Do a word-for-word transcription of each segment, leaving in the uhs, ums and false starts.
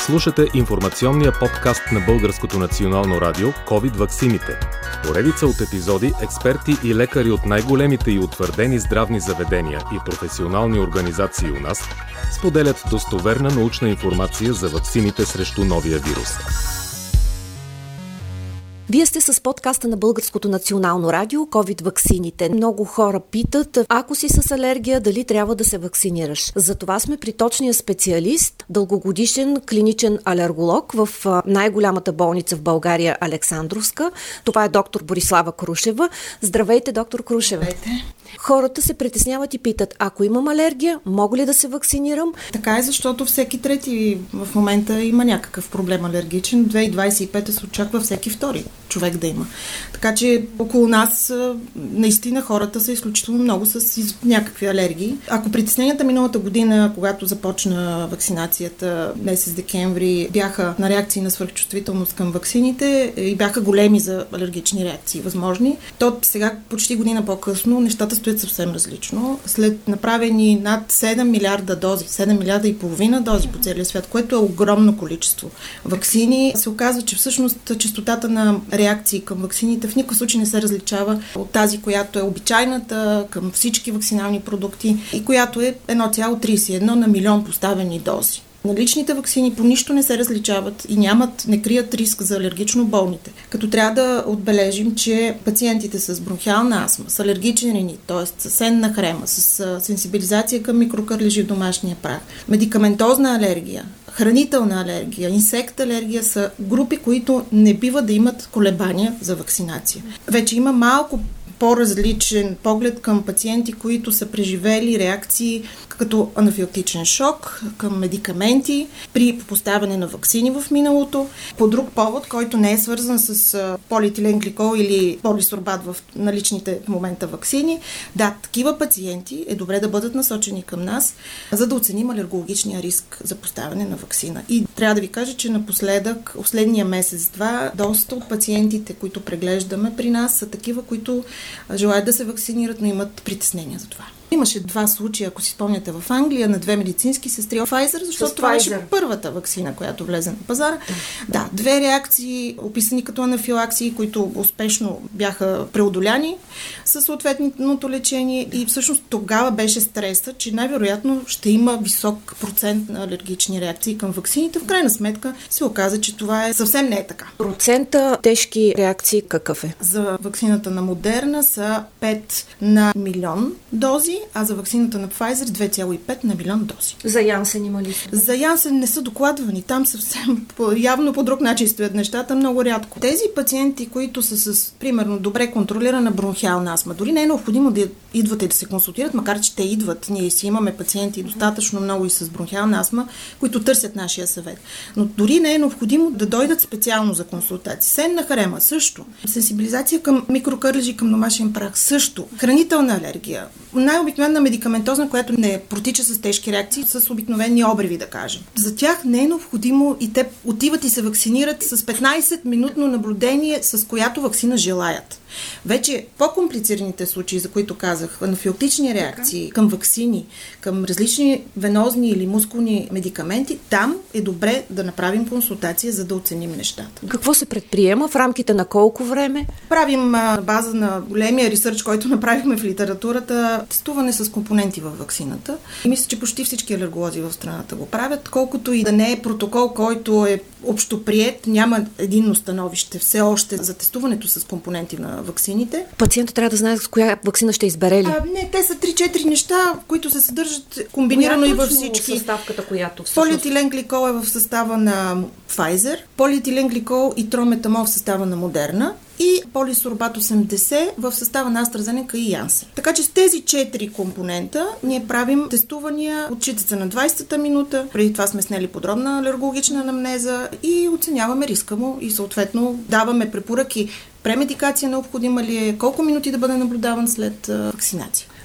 Слушате информационния подкаст на Българското национално радио COVID ваксините. В поредица от епизоди експерти и лекари от най-големите и утвърдени здравни заведения и професионални организации у нас споделят достоверна научна информация за ваксините срещу новия вирус. Вие сте с подкаста на Българското национално радио COVID ваксините. Много хора питат, ако си с алергия, дали трябва да се вакцинираш. Затова сме при точния специалист, дългогодишен клиничен алерголог в най-голямата болница в България, Александровска. Това е доктор Борислава Крушева. Здравейте, доктор Крушева. Здравейте. Хората се притесняват и питат, ако имам алергия, мога ли да се вакцинирам? Така е, защото всеки трети в момента има някакъв проблем алергичен. две хиляди двадесет и пета се очаква всеки втори човек да има. Така че около нас наистина хората са изключително много с някакви алергии. Ако притесненията миналата година, когато започна вакцинацията месец декември, бяха на реакции на свръхчувствителност към ваксините и бяха големи за алергични реакции възможни, то сега почти година по-късно нещата стоят съвсем различно. След направени над седем милиарда дози, седем милиарда и половина дози по целия свят, което е огромно количество ваксини, се оказва, че всъщност честотата на реакции към ваксините в никакъв случай не се различава от тази, която е обичайната към всички ваксинални продукти и която е едно цяло тридесет и едно на милион поставени дози. Наличните ваксини по нищо не се различават и нямат, не крият риск за алергично болните. Като трябва да отбележим, че пациентите с бронхиална астма, с алергичен ринит, т.е. с сенна хрема, с сенсибилизация към микрокърлежи в домашния прах, медикаментозна алергия, хранителна алергия, инсект алергия са групи, които не бива да имат колебания за вакцинация. Вече има малко по-различен поглед към пациенти, които са преживели реакции като анафилактичен шок, към медикаменти, при поставяне на ваксини в миналото, по друг повод, който не е свързан с полиетилен гликол или полисорбат в наличните в момента ваксини. Да, такива пациенти е добре да бъдат насочени към нас, за да оценим алергологичния риск за поставяне на ваксина. И трябва да ви кажа, че напоследък, последния месец-два, доста от пациентите, които преглеждаме при нас, са такива, които желаят да се вакцинират, но имат притеснения за това. Имаше два случая, ако си спомняте, в Англия на две медицински сестри от Pfizer, защото това беше първата ваксина, която влезе на пазара. Да. да, две реакции, описани като анафилаксии, които успешно бяха преодоляни със съответното лечение и всъщност тогава беше стреса, че най-вероятно ще има висок процент на алергични реакции към ваксините. В крайна сметка се оказа, че това е съвсем не е така. Процента тежки реакции какъв е? За ваксината на Модерна са пет на милион дози, а за ваксината на Pfizer две цяло и пет на милион дози. За Янсен има ли? За Янсен не са докладвани. Там съвсем явно по друг начин стоят нещата, много рядко. Тези пациенти, които са с, примерно, добре контролирана бронхиална астма, дори не е необходимо да идват и да се консултират, макар че те идват. Ние си имаме пациенти достатъчно много и с бронхиална астма, които търсят нашия съвет. Но дори не е необходимо да дойдат специално за консултация. Сенна хрема също. Сенсибилизация към микрокърлежи, към домашен прах също. Хранителна алергия. Най-обикновена медикаментозна, която не протича с тежки реакции, с обикновени обреви, да кажем. За тях не е необходимо и те отиват и се вакцинират с петнайсет-минутно наблюдение, с която ваксина желаят. Вече по-комплицираните случаи, за които казах, анафилактични реакции към ваксини, към различни венозни или мускулни медикаменти, там е добре да направим консултация, за да оценим нещата. Какво се предприема? В рамките на колко време? Правим а, база на големия ресърч, който направихме в литературата, тестуване с компоненти във ваксината. И мисля, че почти всички алерголози в страната го правят, колкото и да не е протокол, който е общоприет, няма единно становище все още за тестуването с компоненти на ваксините. Пациентът трябва да знае с коя ваксина ще избере ли? А, не, те са три-четири неща, които се съдържат комбинирано коя и във всички. Съставката, която всъщност... Полиетилен гликол е в състава на Pfizer, полиетилен гликол и трометамол в състава на Модерна и полисорбат осемдесет в състава на AstraZeneca и Janssen. Така че с тези четири компонента ние правим тестувания, отчитат се на двайсетата минута, преди това сме снели подробна алергологична анамнеза и оценяваме риска му и съответно даваме препоръки премедикация необходима ли е, колко минути да бъде наблюдаван след а, вакцинация.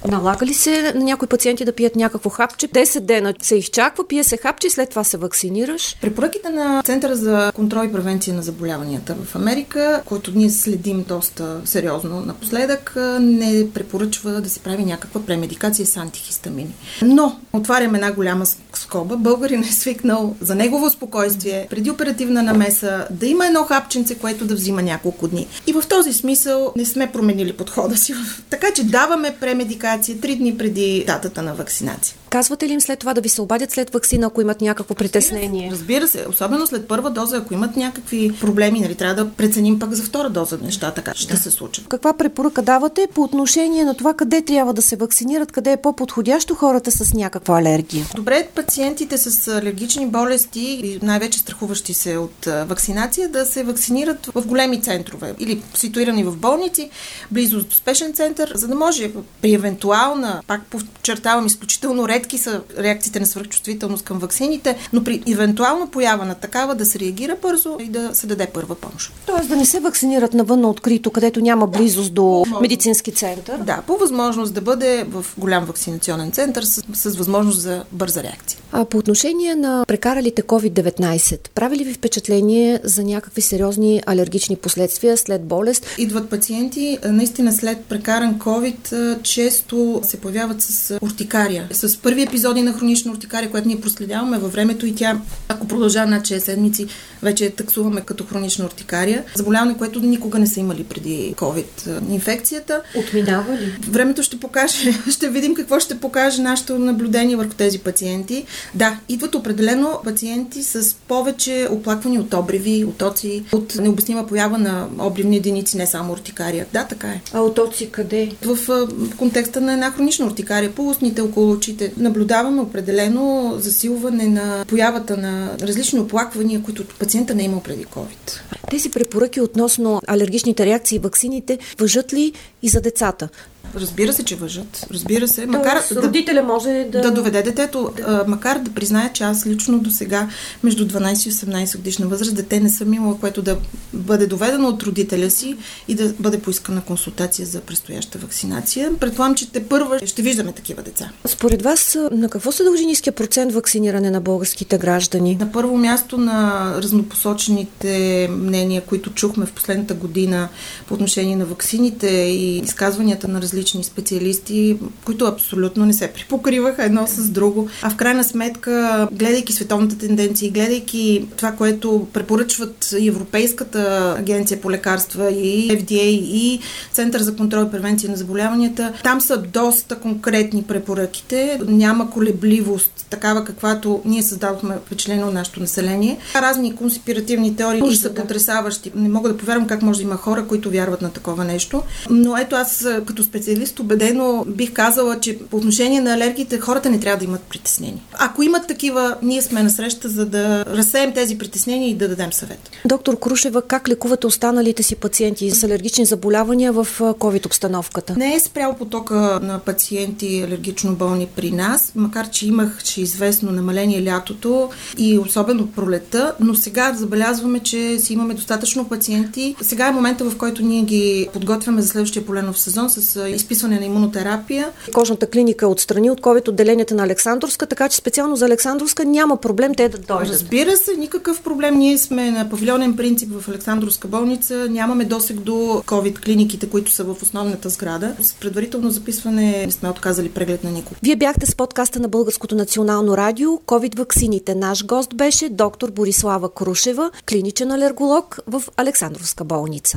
Налага ли се на някои пациенти да пият някакво хапче? десет дена се изчаква, пие се хапче и след това се вакцинираш? Препоръките на Центъра за контрол и превенция на заболяванията в Америка, който ние следим доста сериозно напоследък, не препоръчва да се прави някаква премедикация с антихистамини. Но отварям една голяма скоба. Българин е свикнал за негово спокойствие, преди оперативна намеса, да има едно хапченце, което да взима няколко дни. И в този смисъл не сме променили подхода си. Така че даваме премедикация три дни преди датата на вакцинация. Казвате ли им след това да ви се обадят след ваксина, ако имат някакво притеснение? Разбира се, особено след първа доза, ако имат някакви проблеми, нали, трябва да преценим пък за втора доза неща, така ще да. се случат. Каква препоръка давате по отношение на това къде трябва да се вакцинират, къде е по-подходящо хората с някаква алергия? Добре, пациентите с алергични болести и най-вече страхуващи се от вакцинация да се вакцинират в големи центрове или ситуирани в болници, близо до спешен център, за да може при евентуална, пак подчертавам, изключително редки са реакциите на свръхчувствителност към ваксините, но при евентуална поява на такава да се реагира бързо и да се даде първа помощ. Тоест да не се вакцинират навън на открито, където няма близост до медицински център? Да, по възможност да бъде в голям вакцинационен център с, с възможност за бърза реакция. А по отношение на прекаралите ковид деветнайсет, прави ли ви впечатление за някакви сериозни алергични последствия след болест? Идват пациенти, наистина след прекаран COVID, често се появяват с уртикария. С първи епизоди на хронична уртикария, която ние проследяваме във времето и тя, ако продължава над шест седмици, вече таксуваме като хронична уртикария. Заболяване, което никога не са имали преди COVID инфекцията. Отминава ли? Времето ще покаже, ще видим какво ще покаже нашето наблюдение върху тези пациенти. Да, идват определено пациенти с повече оплаквания от обриви, отоци, от необяснима поява на обривни единици, не само уртикария. Да, така е. А отоци къде? В, в контекста на една хронична уртикария, по устните, около очите, наблюдаваме определено засилване на появата на различни оплаквания, които пациента не е имал преди COVID. Тези препоръки относно алергичните реакции и ваксините важат ли и за децата? Разбира се, че въжат. Разбира се. Макар да, родителя може да... да доведе детето. А, макар да призная, че аз лично до сега, между дванайсет и осемнайсет годишна възраст, дете не съм имала, което да бъде доведено от родителя си и да бъде поискана консултация за предстояща вакцинация. Предполагам, че те първа ще виждаме такива деца. Според вас, на какво се дължи ниския процент вакциниране на българските граждани? На първо място на разнопосочените мнения, които чухме в последната година по отношение на ваксините и изказванията на различни специалисти, които абсолютно не се припокриваха едно с друго. А в крайна сметка, гледайки световната тенденция, гледайки това, което препоръчват и Европейската агенция по лекарства, и Еф Ди Ей, и Център за контрол и превенция на заболяванията, там са доста конкретни препоръките. Няма колебливост, такава каквато ние създадохме впечатление от нашето население. Разни конспиративни теории и са потресаващи. Не мога да повярвам как може да има хора, които вярват на такова нещо. Но ето аз като специалист убедено бих казала, че по отношение на алергиите хората не трябва да имат притеснения. Ако имат такива, ние сме на среща, за да разсеем тези притеснения и да дадем съвет. Доктор Крушева, как лекувате останалите си пациенти с алергични заболявания в COVID обстановката? Не е спрял потока на пациенти алергично болни при нас, макар че имах че известно намаление лятото и особено пролета, но сега забелязваме, че си имаме достатъчно пациенти. Сега е момента, в който ние ги подготвяме за следващия поленов сезон с изписване на имунотерапия. Кожната клиника отстрани от COVID отделенията на Александровска, така че специално за Александровска няма проблем те да дойдат. Разбира се, никакъв проблем. Ние сме на павилионен принцип в Александровска болница. Нямаме досег до COVID клиниките, които са в основната сграда. С предварително записване не сме отказали преглед на никого. Вие бяхте с подкаста на Българското национално радио COVID ваксините. Наш гост беше доктор Борислава Крушева, клиничен алерголог в Александровска болница.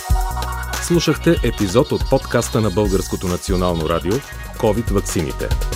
Слушахте епизод от подкаста на Българското национално радио COVID ваксините.